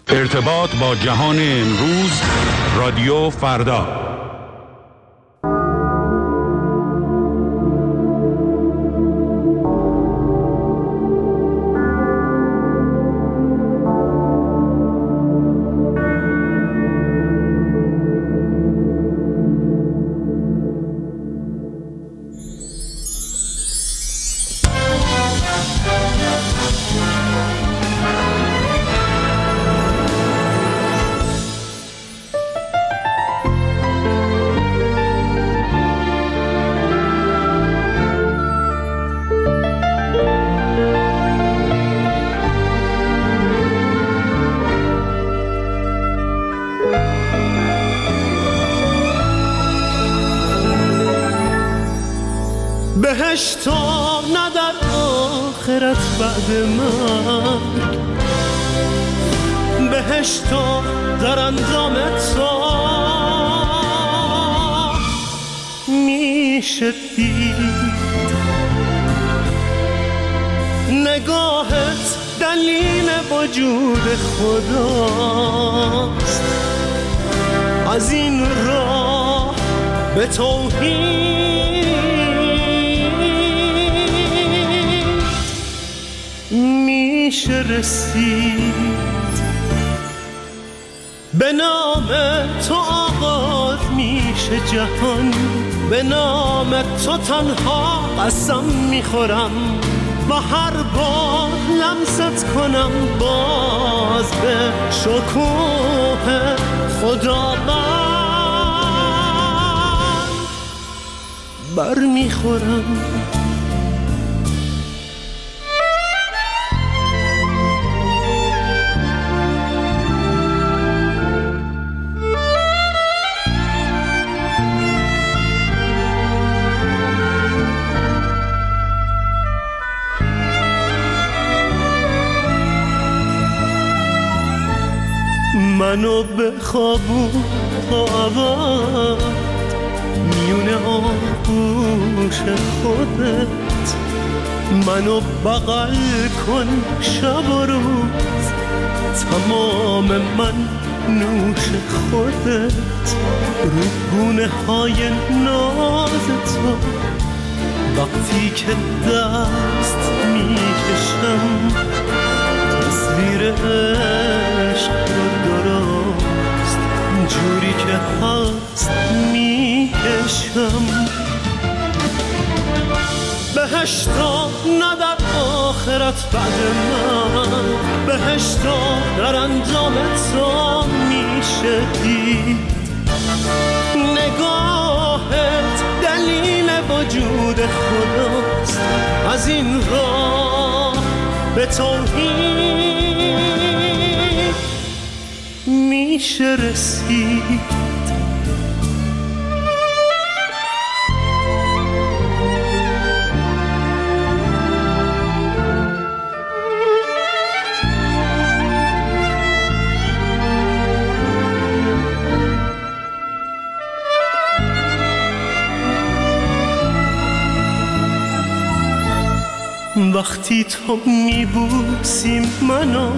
ارتباط با جهان امروز، رادیو فردا. بهشتا نه در آخرت بعد من، بهشتا در انجام تو میشه دید. نگاهت دلیل وجود خداست، از این راه به توحید میشه رسید. به نام تو آغاز میشه جهان، به نام تو تنها قسم میخورم، و هر بار لمست کنم باز به شکوه خداوند بر میخورم. منو به خوابون تا ابد میونه آغوش خودت، منو بغل کن شب و روز، تمام من نوش خودت، رو گونه های ناز تو وقتی که دست میکشم، تصویر عشق رو درست جوری که هست میکشم. بهشتا نه در آخرت بعد من، بهشتا در انجام تو میشه دید. نگاهت دلیل وجود خداست، از این راه به توحید میشه رسید. وقتی تو میبوسی منو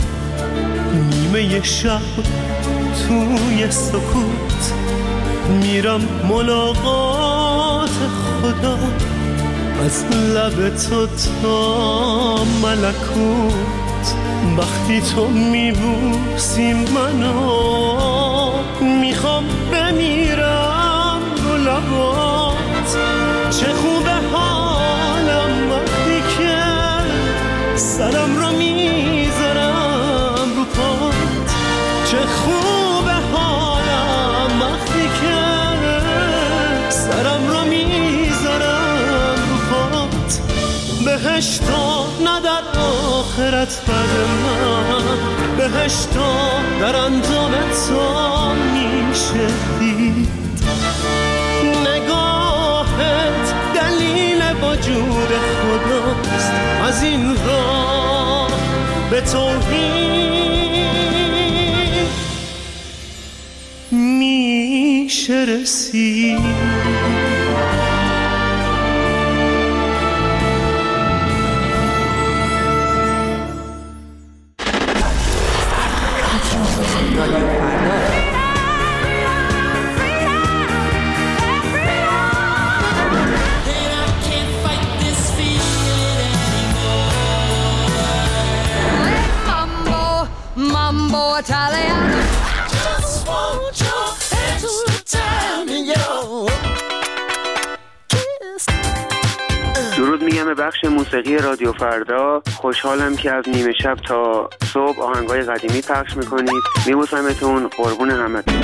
نیمه شب توی سکوت، میرم ملاقات خدا از لب تو تا ملکوت. وقتی تو میبوسی منو میخوام بمیرم رو لبات. چه خوبه حالم وقتی که سرم رو میذارم رو پات، چه خوبه حالم وقتی که سرم رو میذارم رو پات. بهشتا نه در آخرت بعد من، بهشتا در انجام تو میشه دید. نگاهت دلیل وجود خداست، از این راه به توحید میشه رسید. رادیو فردا. Mambo Italiano. Just want your extra time in your kiss. درود میگم به بخش موسیقی رادیو فردا. خوشحالم که از نیمه شب تا صبح آهنگای قدیمی پخش میکنید. میبوسمتون، قربون همتون.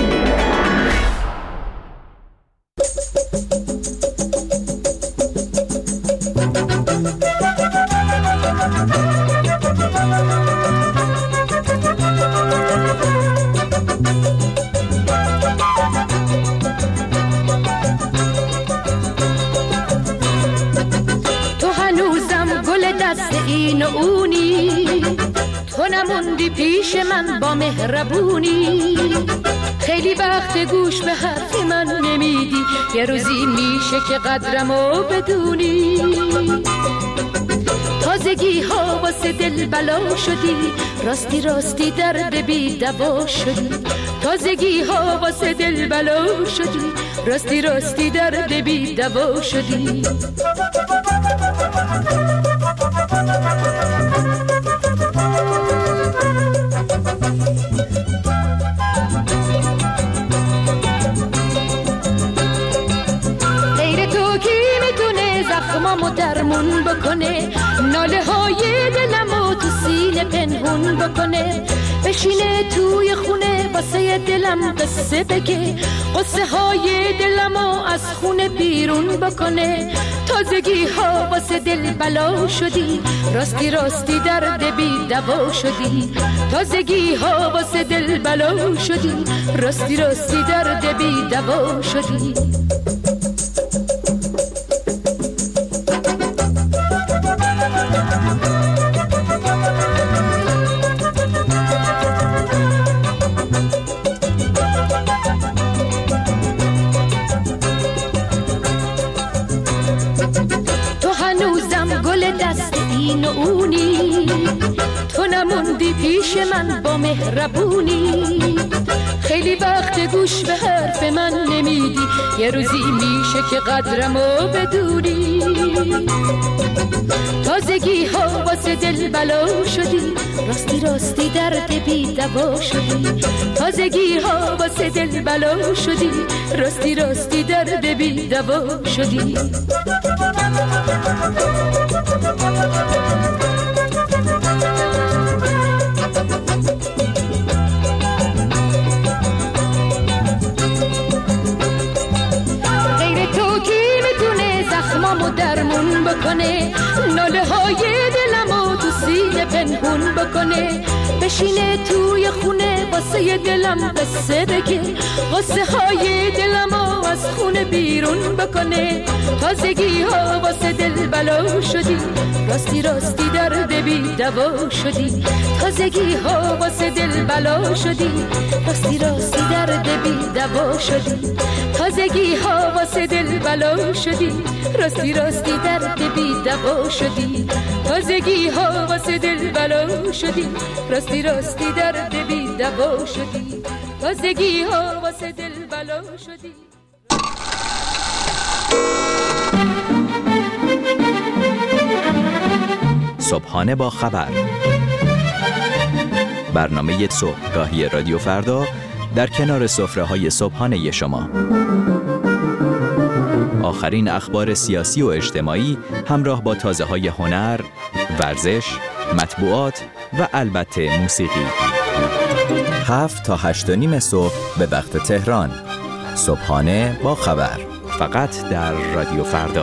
این و اونی، تو نموندی پیش من با مهربونی. خیلی وقت گوش به حرف من نمیدی، یه روزی میشه که قدرمو بدونی. تازگی ها واسه دل بلا شدی، راستی راستی درد بی دوا شدی. تازگی ها واسه دل بلا شدی، راستی راستی درد بی دوا شدی. غیر تو کی میتونه زخمامو درمون بکنه، ناله های دلمو تو سینه پنهون بکنه. بشینه توی خونه واسه دلم قصه بگه، قصه های دلمو از خونه بیرون بکنه. تازگی ها واسه دل بلا شدی، راستی راستی درد بی دوا شدی. تازگی ها واسه دل بلا شدی، راستی راستی درد بی دوا شدی. این و اونی، تو نموندی پیش من با مهربونی. خیلی وقت گوش به حرف من نمیدی، یه روزی میشه که قدرمو بدونی. تازگی ها واسه دل بلا شدی، راستی راستی درد بی دوا شدی. تازگی ها واسه دل بلا شدی، راستی راستی درد بی دوا شدی. غیر تو کی میتونه زخمامو درمون بکنه، ناله های دلمو تو سینه پنهون بکنه. بشینه توی خونه واسه دلم قصه بگه، قصه های دلمو از خونه بیرون بکنه. تازگی ها واسه دل بلا شدی، راستی راستی درد بی دوا شدی. تازگی ها واسه دل بلا شدی، راستی راستی درد بی دوا شدی. تازگی ها واسه دل بلا شدی، راستی راستی درد بی دوا شدی. تازگی ها واسه دل بلا شدی، راستی راستی درد بی دوا شدی. تازگی ها واسه دل بلا شدی. صبحانه با خبر، برنامه صبحگاهی رادیو فردا در کنار سفره‌های صبحانه شما. آخرین اخبار سیاسی و اجتماعی همراه با تازه‌های هنر، ورزش، مطبوعات و البته موسیقی. 7 تا 8:30 صبح به وقت تهران. صبحانه با خبر، فقط در رادیو فردا.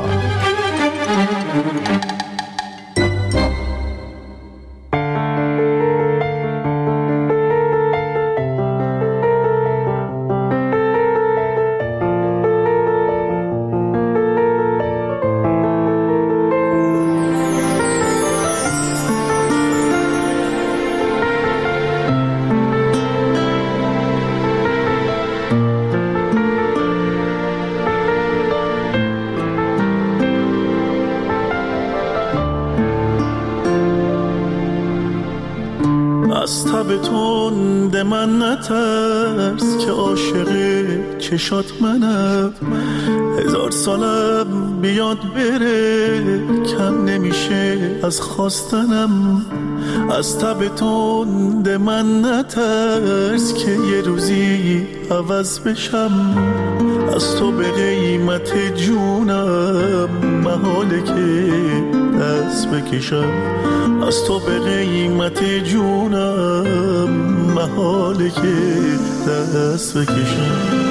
تب تند من نترس که عاشق چشات منم. 1000 سالم بیاد بره کم نمیشه از خواستنم. از تب تند من نترس که یه روزی عوض بشم. از تو به قیمت جونم محاله که دست بکشم. از تو به قیمت جونم محاله که دست بکشم.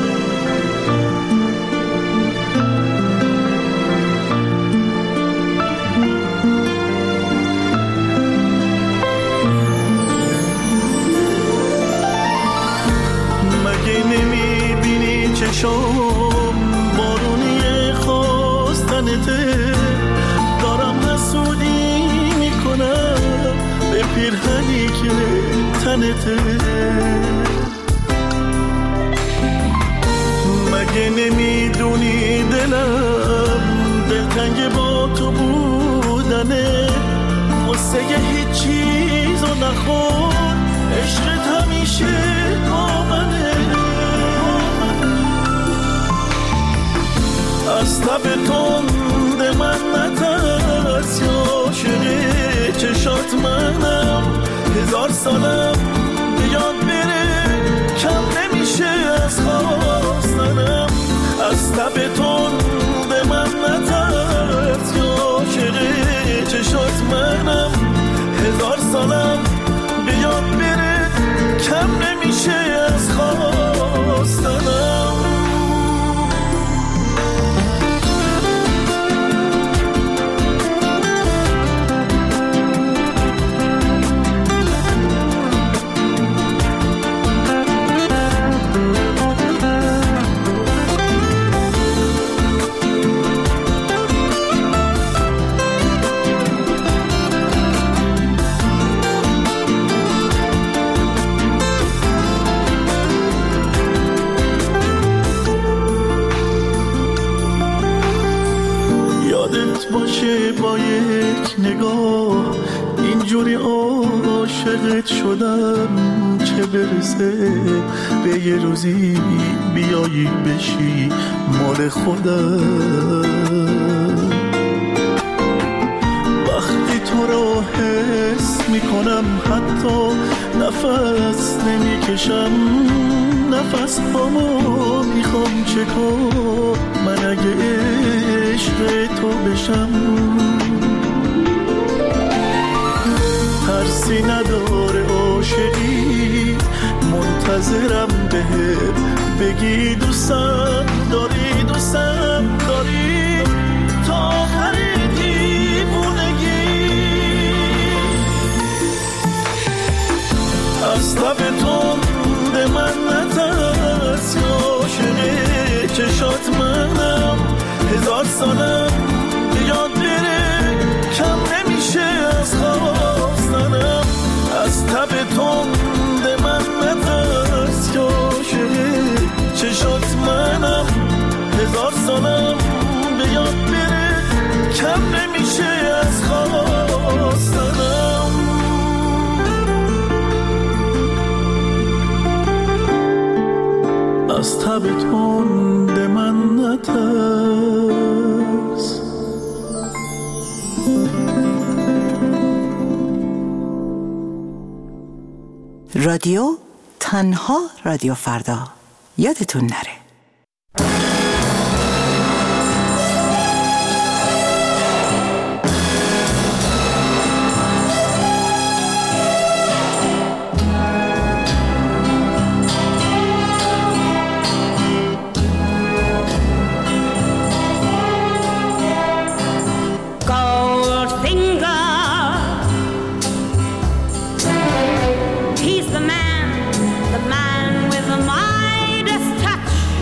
چشم بارونی خواستنته. دارم حسودی میکنم به پیرهنی که تنته. مگه نمیدونی دلم دلتنگ با تو بودنه. قصه هیچ چیزو نخور عشقت همیشه آمنه. از تب تند من نترس یا عاشق چشات منم. 1000 سالم بیاد بره کم نمیشه از خواستنم. از تب تند من نترس یا عاشق چشات منم. 1000 سالم بیاد بره کم نمیشه از خواستنم. باشه با یک نگاه اینجوری عاشقت شدم. چه برسه به یه روزی بیایی بشی مال خودم. وقتی تو رو حس میکنم حتی نفس نمیکشم. نفس هامو میخوام چکار من اگه عشق تو بشم. ترسی نداره عاشقی منتظرم بهت بگی دوستم داری دوستم داری تا آخر دیوونگی. از تب تند من نترس یا عاشق چشات منم. 1000 سالم بیاد بره کم نمیشه از خواستنم. از تب تند من نترس یا عاشق چشات منم. 1000 سالم بیاد بره کم نمیشه از خواستنم. از تب تند من نترس. رادیو تنها رادیو فردا. یادتون نره. He's the man with the Midas touch.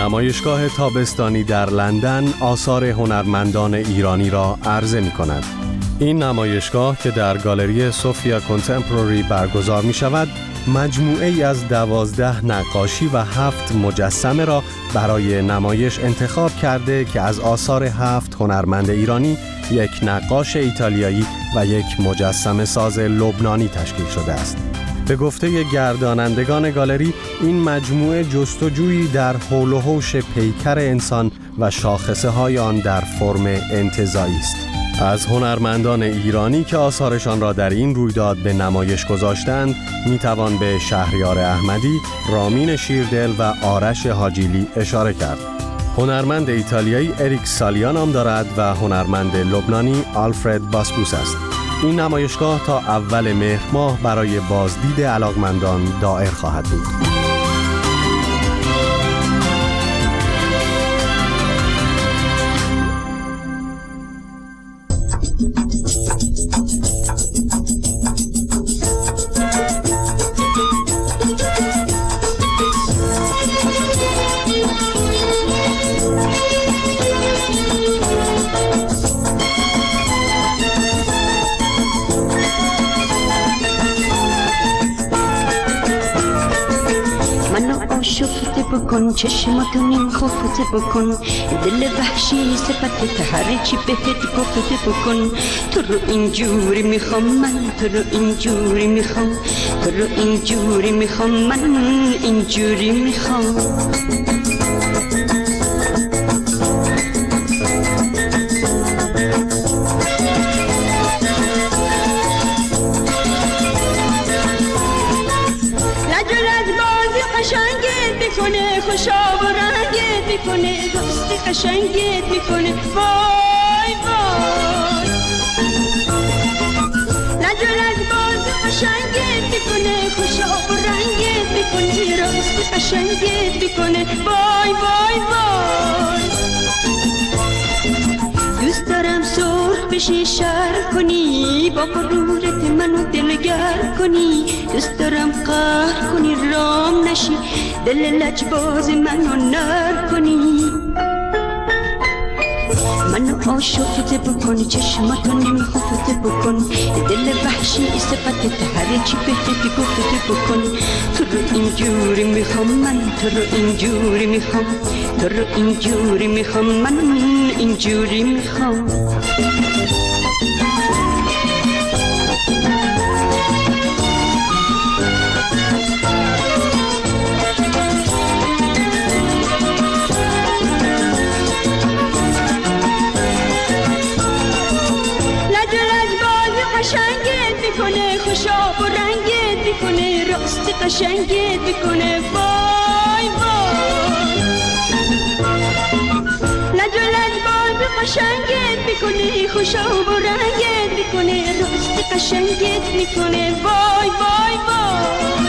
نمایشگاه تابستانی در لندن آثار هنرمندان ایرانی را عرضه می‌کند. این نمایشگاه که در گالری سوفیا کنتمپوری برگزار می‌شود، مجموعه‌ای از 12 نقاشی و 7 مجسمه را برای نمایش انتخاب کرده که از آثار 7 هنرمند ایرانی، یک نقاش ایتالیایی و یک مجسمه ساز لبنانی تشکیل شده است. به گفته گردانندگان گالری، این مجموعه جستجویی در حول و حوش پیکر انسان و شاخصه‌های آن در فرم انتزاعی است. از هنرمندان ایرانی که آثارشان را در این رویداد به نمایش گذاشتند میتوان به شهریار احمدی، رامین شیردل و آرش حاجیلی اشاره کرد. هنرمند ایتالیایی اریک سالیا نام دارد و هنرمند لبنانی آلفرد باسپوس است. این نمایشگاه تا اول مهر ماه برای بازدید علاقمندان دایر خواهد بود. شفته بکن چشماتو نیم خفته بکن، دل وحشی صفت هر چی بهت گفته بکن. تو رو اینجوری میخوام من، تو رو اینجوری میخوام، تو رو اینجوری میخوام من، اینجوری میخوام. خوشا و رنگت میکنه، دوست قشنگت میکنه، وای وای. لجلج باز قشنگت میکنه، خوشا و رنگت میکنه، راست قشنگت میکنه، وای وای وای. دوست دارم سرخ بشی شر کنی، با غرورت منو دلگر کنی. دوست دارم قهر کنی رام نشی، دل لجباز منو نر کنی. منو عاشقت بکن، چشماتو نیم خفته بکن، دل وحشی صفتت هر چی بهت گفته بکن. تو رو اینجوری میخوام من، تو رو اینجوری میخوام، تو رو اینجوری میخوام من، اینجوری میخوام. خوشا و رنگت میکنه، راست قشنگت میکنه، وای وای. لج و لج باز قشنگت میکنه، خوشا و رنگت میکنه، راست قشنگت میکنه، وای وای وای.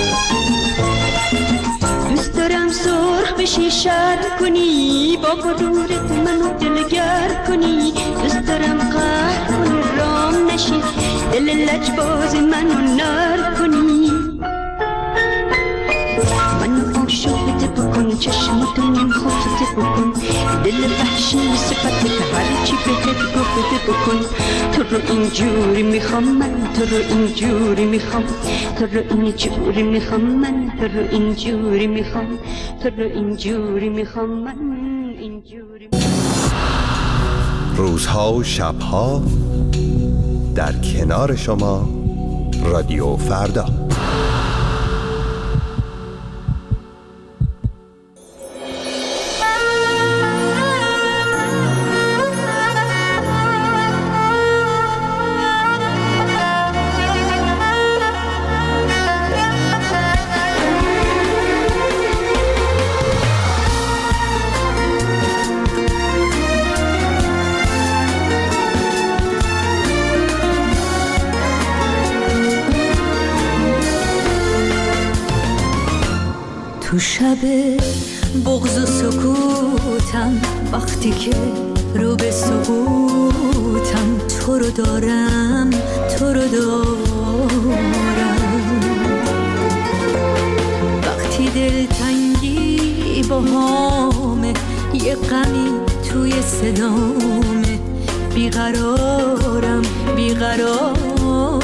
دوست دارم سرخ بشی شر کنی، با غرورت منو دلگر کنی. دوست دارم قهر کنی رام نشی، دل لجباز منو نر کنی. منو عاشقت بکن، چشماتو نیم خفته بکن، دل وحشی صفت هر چی بهت گفته بکن. تو رو اینجوری میخوام من، تو رو اینجوری میخوام، تو رو اینجوری میخوام من، تو رو اینجوری میخوام، تو رو اینجوری میخوام من، اینجوری. روزها و شبها در کنار شما رادیو فردا. تو شب بغض و سکوتم، وقتی که رو به سقوطم، تو رو دارم، تو رو دارم. وقتی دلتنگی با یه غمی توی صدامه، بیقرارم بیقرارم.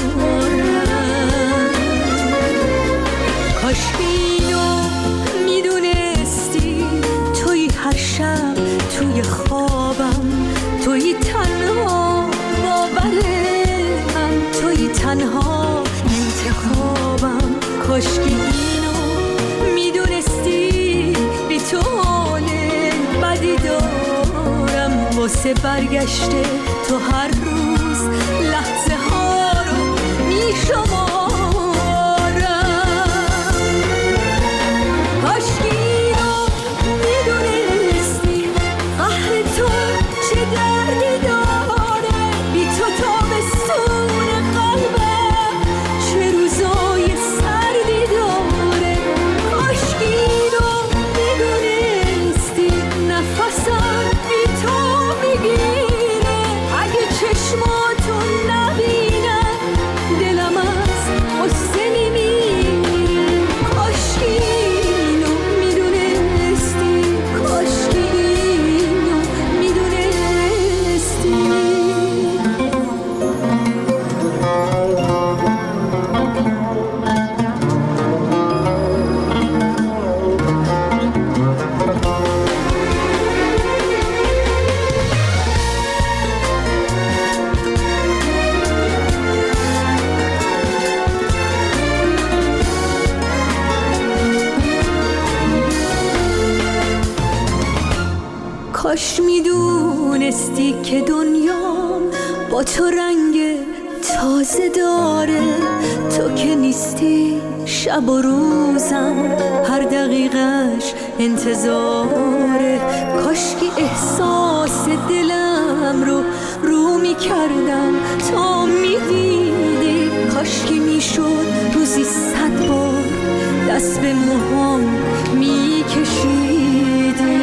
کاش اینو میدونستی، توی هر شب توی خوابم، توی تنها باورم، توی تنها انتخابم. کاش که اینو میدونستی، بی تو حال بدی دارم. واسه برگشته تو هر روز لحظه ها رو میشمارم. کاش که اینو میدونستی، قهر تو چه دردی داره. بی تو تابستون قلبم چه روزای سردی داره. کاش که اینو میدونستی، نفسم بی تو میگیره. اگه چشماتون نبینم دلم از غصه میمیره. کاش که اینو میدونستی، کاش که اینو میدونستی. کاش میدونستی که دنیام با تو رنگ تازه داره. تو که نیستی شب و روزم هر دقیقش انتظاره. کاش که احساس دلم رو میکردم تا میدیدی. کاش که میشد روزی 100 بار دست به موهام میکشیدی.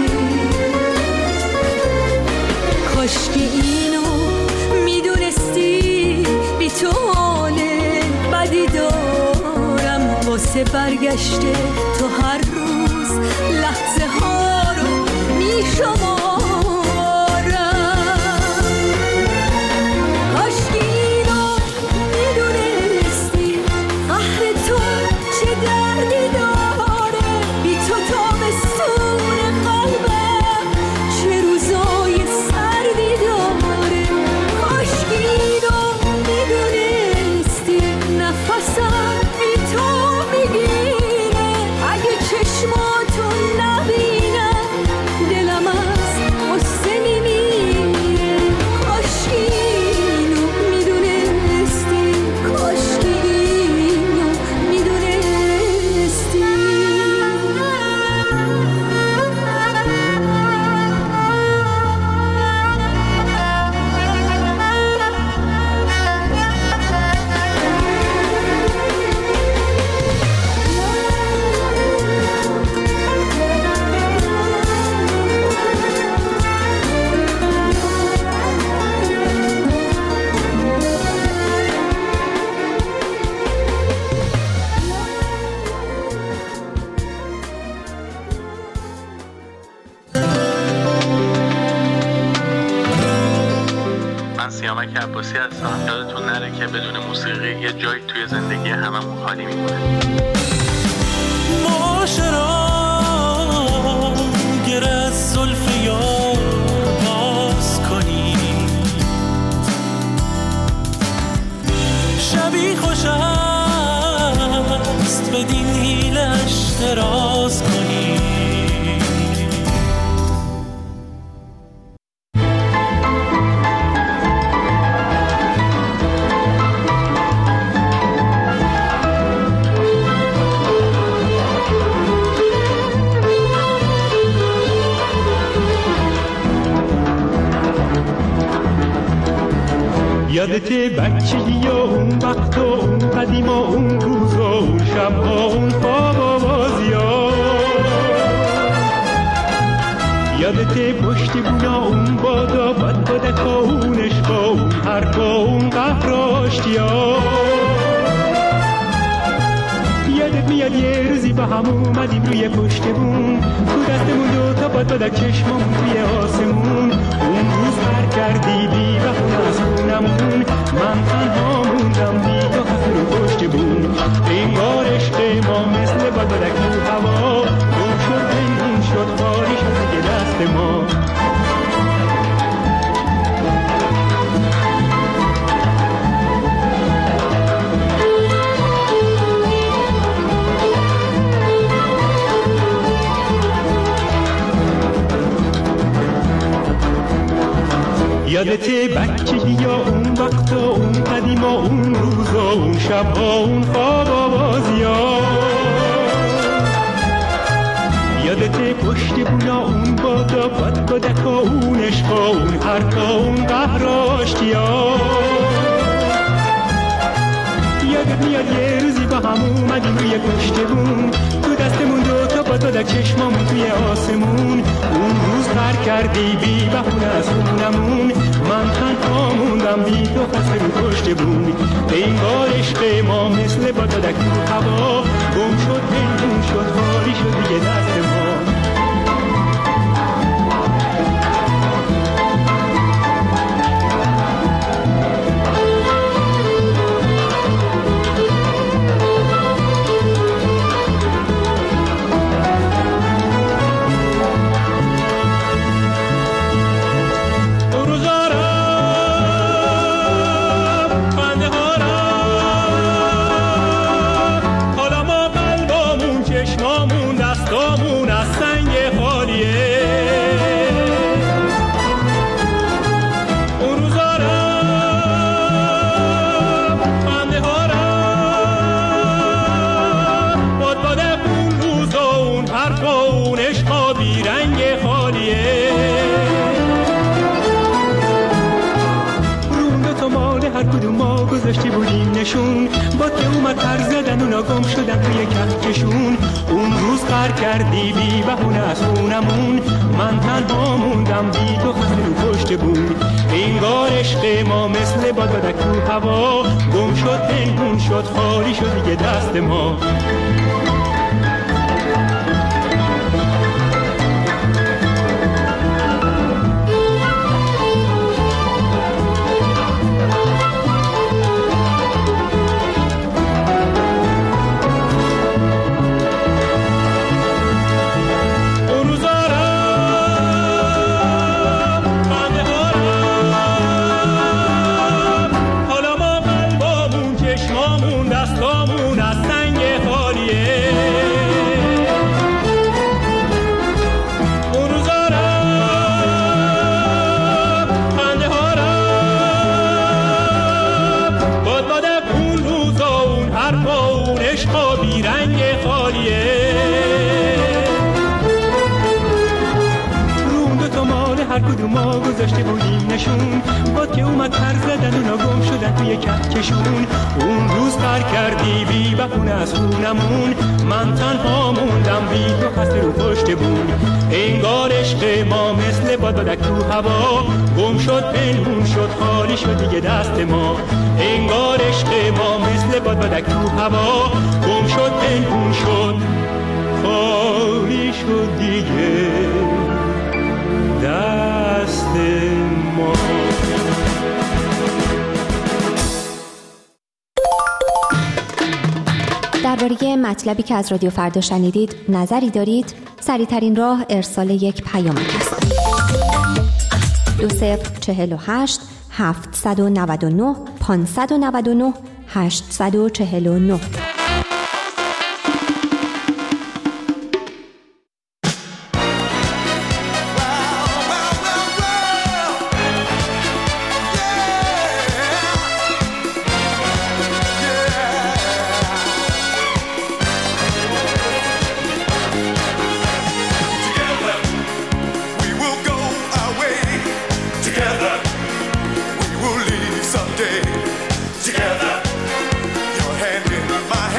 کاش که اینو میدونستی، بی تو حال بدی دارم. واسه برگشته تو هر روز لحظه ها رو میشمارم. کاش که اینو میدونستی، قهر تو چه دردی داره. بی تو تابستون قلبم چه روزای سردی داره. کاش که اینو میدونستی، نفسم بی تو میگیره. اگه چشماتون نبینم دلم از غصه میمیره. کاش که اینو میدونستی، کاش که اینو میدونستی. من سیامک عباسی هستم. یادتون نره که بدون موسیقی یه جایی توی زندگی هممون خالی میمونه. معاشرا گر از زلف یار باز کنی، شبی خوش است بدین حیلش دراز کنی. یادته بچگی و اون وقت و اون قدیم و اون روز و اون شب و اون خواب و بازی ها. یادته پشت بونا اون بادا بد بدک و اون عشق و اون حرف و اون قهر و اشتیا. یادت میاد یه روزی با هم اومدیم روی پشت بون، تو دستمون دوتا بادبادک چشممون توی آسمون. اون روز هر کردی بی بهونه از خونمون، من تنها موندم بی تو خسته رو پشت بون. انگار عشق ما مثل بادبادک تو هوا، گم شد پنهون شد خالی شد دیگه دست ما. یادته بچگی یا اون وقتا، اون قدیما، اون روزا، اون شبها، اون خوابا بازیا؟ یادته پشت بونا اون بادا، بادبادکا، اون عشقا، اون حرفا، اون قهراشتیا؟ یادت میاد یه روزی با هم اومدیم روی پشت بون، تو دستمون دوتا بادبادک چشمامون توی آسمون. اون روز غر کردی بی بهونه از خونمون، من تنها موندم بی تو خسته رو پشت بون. انگار عشق ما مثل بادبادک تو هوا، گم شد پنهون شد خالی شد دیگه دست ما. گذاشتی بودیم نشون، با که اومد پر زدن اونا گم شدن توی کهکشون. اون روز غر کردی بی بهونه از خونمون، من تنها موندم بی تو خسته رو پشت بون. انگار عشق ما مثل بادبادک تو هوا، گم شد پنهون شد خالی شد دیگه دست ما. ما گذاشته بودیم نشون، با که اومد پر زدن اونا گم شدن توی کهکشون. اون روز غر کردی بی بهونه از خونمون، من تنها موندم بی تو خسته رو پشت بون. انگار عشق ما مثل بادبادک تو هوا، گم شد پنهون شد خالی شد دیگه دست ما. انگار عشق ما مثل بادبادک تو هوا، گم شد پنهون شد خالی شد دیگه دست ما. درباره مطلبی که از رادیو فردا شنیدید نظری دارید؟ سریع‌ترین راه ارسال یک پیامک است. 2048 799 599 849. Together, your hand in my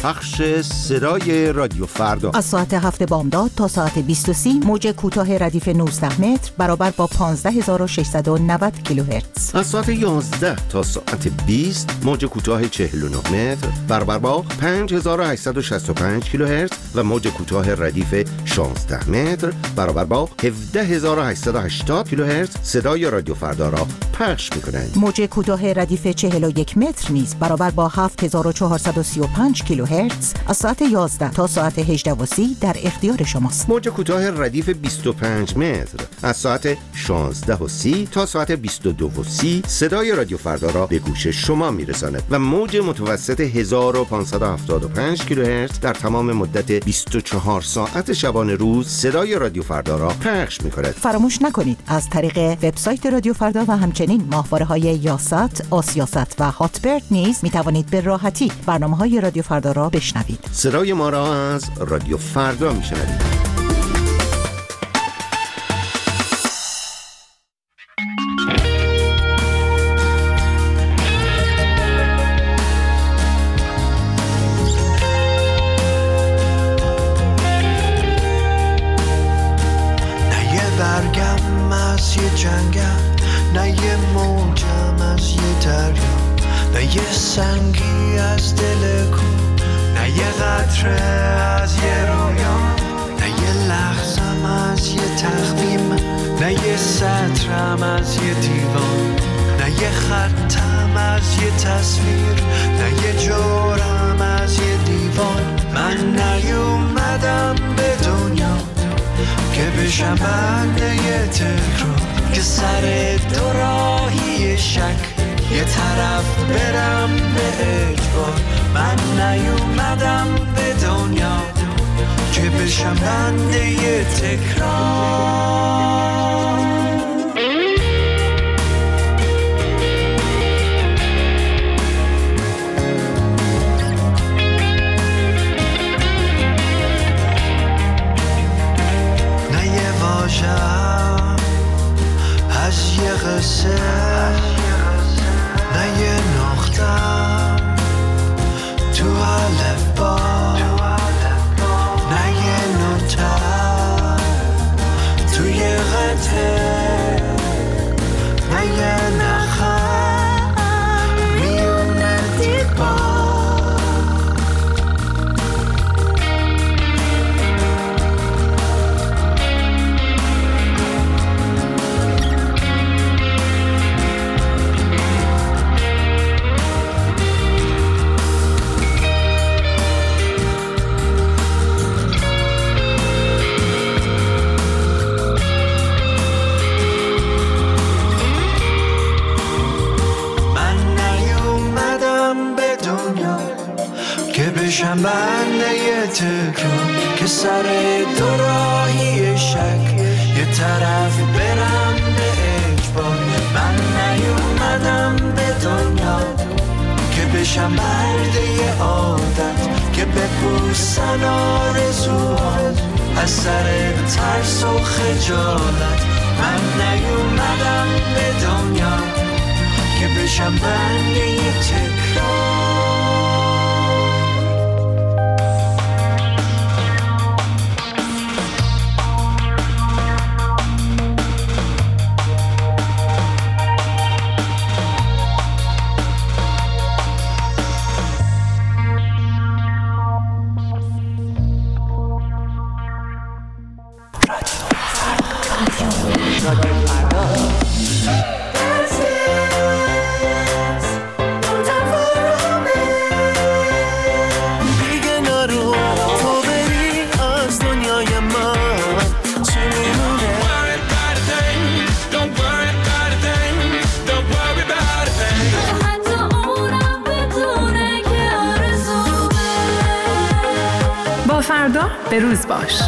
پخش صدای رادیو فردا از ساعت 7 بامداد تا ساعت 20:30 موج کوتاه ردیف 19 متر برابر با 15690 کیلوهرتز. از ساعت 11 تا ساعت 20 موج کوتاه 49 متر برابر با 5865 کیلوهرتز و موج کوتاه ردیف 16 متر برابر با 17880 کیلوهرتز صدای رادیو فردا را پخش می‌کنند. موج کوتاه ردیف 41 متر نیز برابر با 7435 کیلوهرتز از ساعت 11 تا ساعت 18:30 در اختیار شماست. موج کوتاه ردیف 25 متر از ساعت 16:30 تا ساعت 22:30 صدای رادیو فردا را به گوش شما میرساند و موج متوسط 1575 کیلوهرتز در تمام مدت 24 ساعت شبانه روز صدای رادیو فردا را پخش می‌کند. فراموش نکنید از طریق وبسایت رادیو فردا و همچنین ماهواره‌های یاست، آسیاست و هاتبرد نیز می‌توانید به راحتی برنامه‌های رادیو فردا را بشنوید. صدای ما را از رادیو فردا می‌شنوید. سنگی از دل کو، نه یه قطره از یه رویا، نه یه لحظم از یه تخمیم، نه یه سطرم از یه دیوان، نه یه خطم از یه تصویر، نه یه جورم از یه دیوان. من نیومدم به دنیا که بشم بنده یه تکرار، که سر دو راهی شک یه طرف برم به اجبار. من نیومدم به دنیا که بشم بنده یه تکرار. نه یه واژه‌ام از یه قصه، نه یه نقطم تو الفبا، نه یه نوتم تو یه قطعه، نه یه نخم میونه دیوار. بشم بنده یه تکرار، که سر دو راهی شک یه طرف برم به اجبار. من نیومدم به دنیا که بشم برده یه عادت، که بپوسن آرزوها از سر ترس و خجالت. من نیومدم به دنیا که بشم بنده یه تکرار. فردا به روز باش.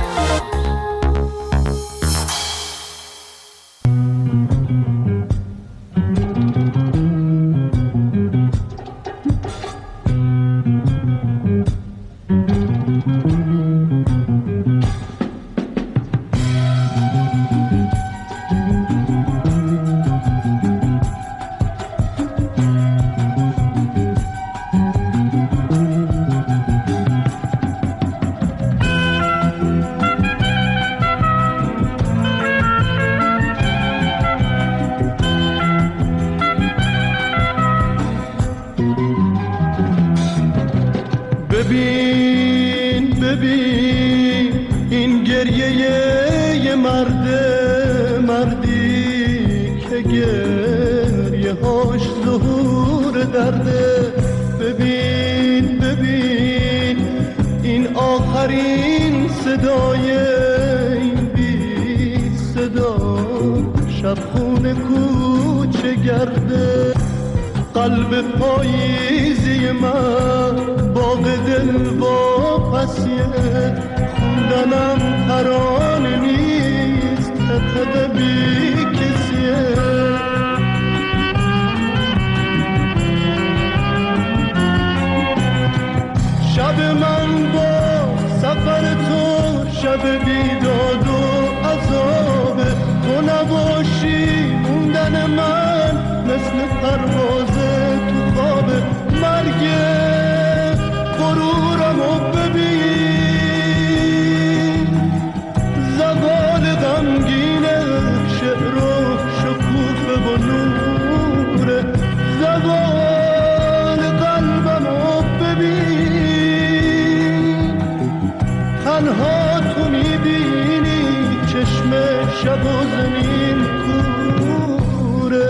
ببین این گریه یه مردی که گریه هاش ظهور درده. ببین این آخرین صدای این بی صدا شب خونه کوچه گرده. قلب پاییزی من باغ دل واپسیه، خوندنم ترانه نیست تقد بی کسیه. شب من با سفر تو شب بیداد و عذابه، تو نباشی موندن من مثل پرواز تو خوابه. مرگ غرورمو ببین، زوال غمگینه، شعر و شکوفه و نوره. زوال قلبمو ببین، تنها تو میبینی چشم شب و زمین کوره.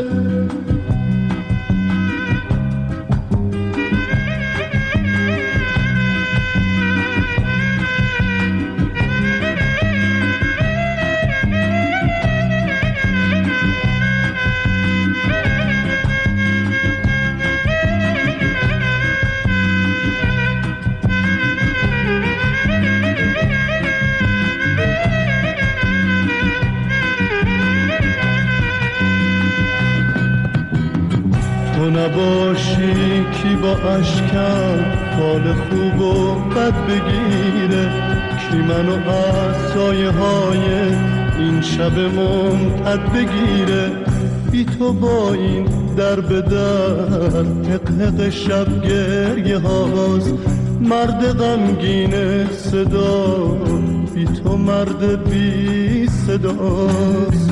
تو نباشی کی با اشکم حال خوب و بد بگیره، کی منو از سایه های این شب ممتد بگیره. بی تو با این در به در حق شب گریه هاست، مرد غمگین صدا بی تو مرد بی صداست.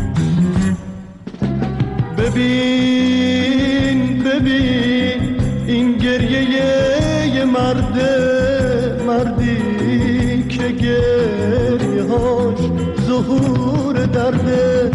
ببین این گریه یه مردی که گریه هاش ظهور درده.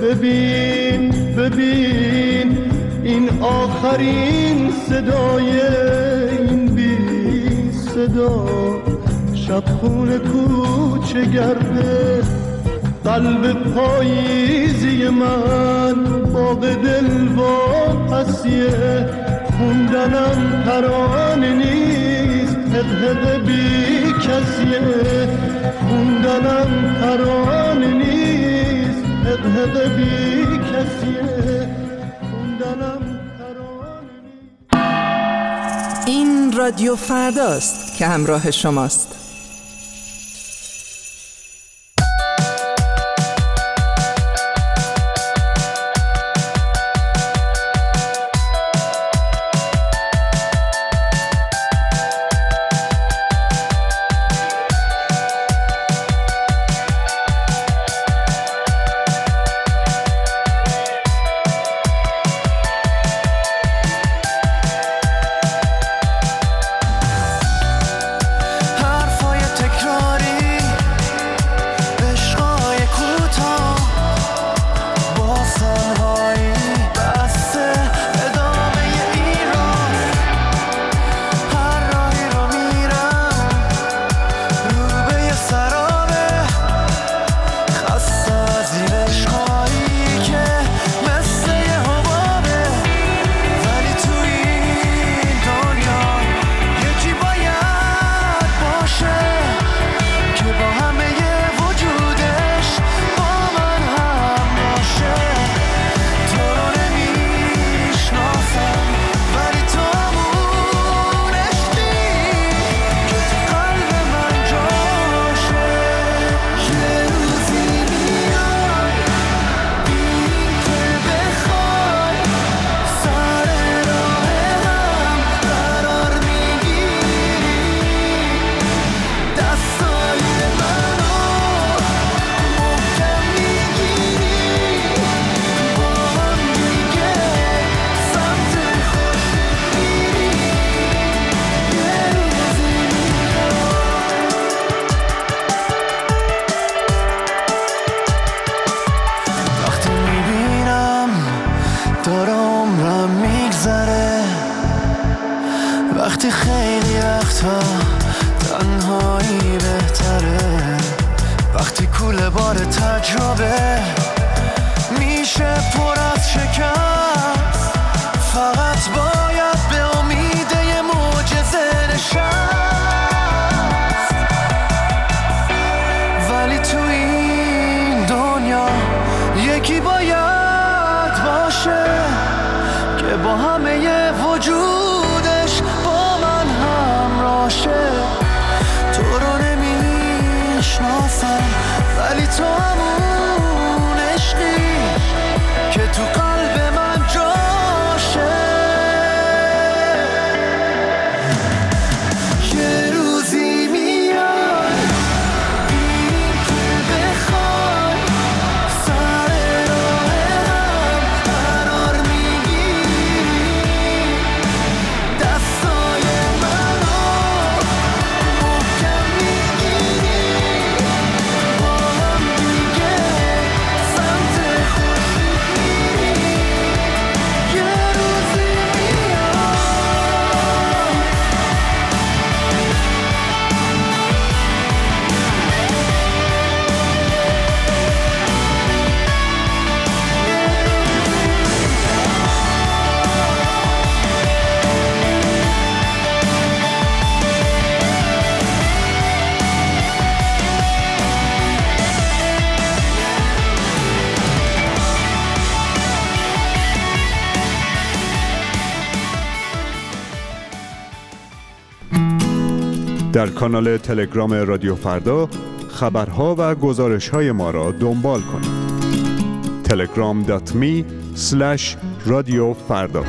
ببین این آخرین صدای این بی صدا شب خونه کوچه گرده. قلب پاییزی من باغ دل واپسیه، خوندنم ترانه نیست حق بی کسیه. خوندنم ترانه نیست حق بی کسیه. خوندنم ترانه نیست. این رادیو فرداست که همراه شماست. حرف در کانال تلگرام رادیو فردا خبرها و گزارش‌های ما را دنبال کنید. telegram.me/رادیو فردا.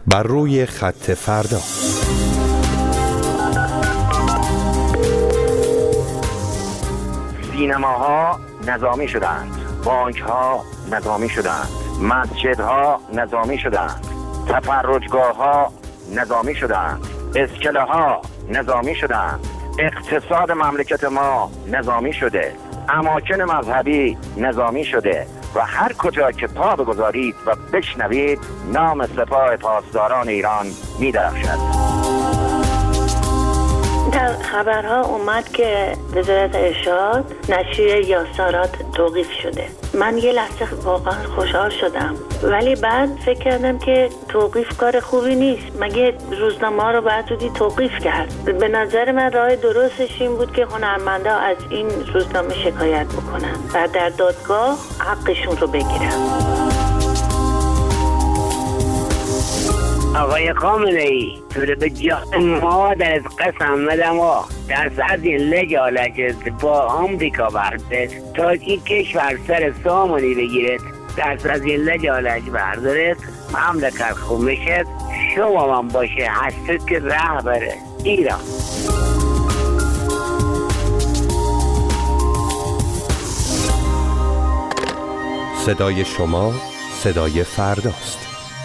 بر روی خط فردا. سینماها نظامی شدند، بانکها نظامی شدند، مسجدها نظامی شدند، تفرجگاهها نظامی شدند، اسکله‌ها نظامی شدند، اقتصاد مملکت ما نظامی شده، اماکن مذهبی نظامی شده و هر کجا که پا بگذارید و بشنوید نام سپاه پاسداران ایران می‌درخشد. در خبرها اومد که وزارت ارشاد نشریه یاسارات توقیف شده. من یه لحظه واقعا خوشحال شدم، ولی بعد فکر کردم که توقیف کار خوبی نیست. مگه روزنامه رو باید زودی توقیف کرد؟ به نظر من راه درستش این بود که هنرمندا از این روزنامه شکایت بکنن و در دادگاه حقشون رو بگیرن. آقای خامنه‌ای، تو رو به جان مادرت قسم بدم در از این لجالت با آمریکا برده تا این کشور سر سامانی بگیرد، در از این لجالت بردارد مملکت خوب میشد، شما من باشه هستید که رهبر ایران. صدای شما صدای فرداست.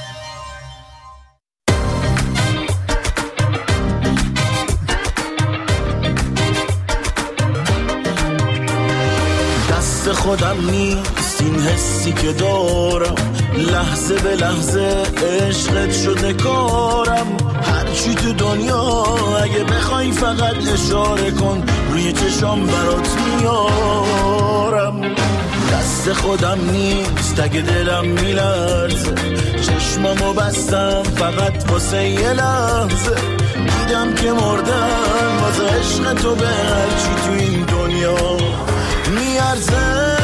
خودم نیست این حسی که دارم، لحظه به لحظه عشقت شده کارم. هرچی تو دنیا اگه بخوای فقط اشاره کن، روی چشام برات میارم. دست خودم نیست اگه دلم میلرزه، چشمامو بستم فقط واسه یه لحظه. دیدم که مردم واسه عشق تو به هرچی تو این دنیا میارزه.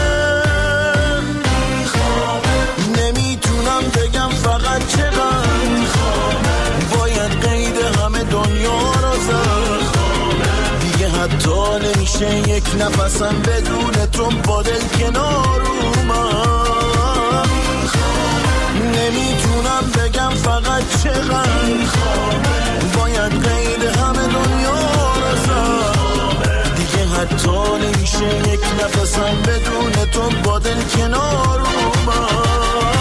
نمیتونم بگم فقط چقدر باید قید همه دنیا رو زد. دیگه حتی نمیشه یک نفسم بدون تو با دل کنار اومد. نمیتونم بگم فقط چقدر باید قید همه دنیا رو زد. حتی نمیشه یک نفسم بدون تو با دل کنار اومد.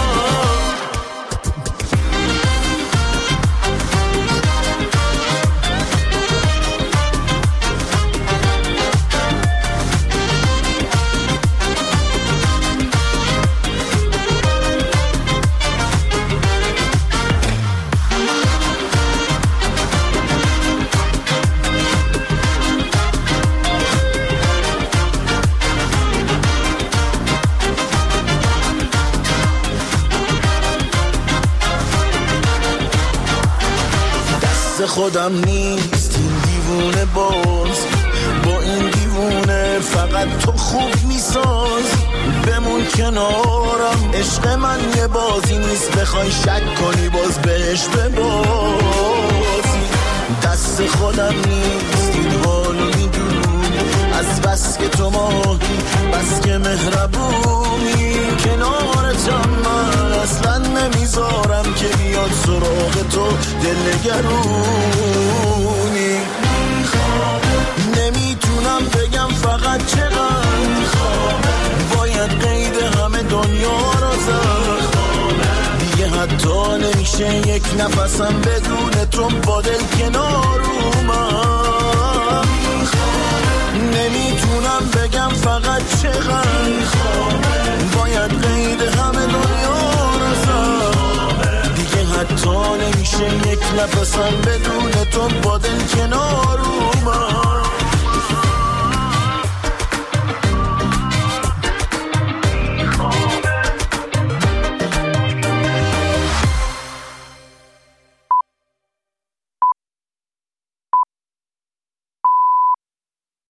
خودم نیست این دیوونه باز، با این دیوونه فقط تو خوب میساز. بمون کنارم، عشق من یه بازی نیست بخوای شک کنی باز بهش ببازی. دست خودم نیست این حالو میدونی، از بس که تو ماهی بس که مهربونی. کنارتم من اصلا نمیذارم که بیاد سراغ تو دلنگرونی. نمیتونم بگم فقط چقدر باید قید همه دنیا رو زد. دیگه حتی نمیشه یک نفسم بدون تو با دل کنار اومد. نمیتونم بگم فقط چقدر باید قید همه دنیا رو زد. دیگه حتی نمیشه یک نفسم بدون تو با دل کنار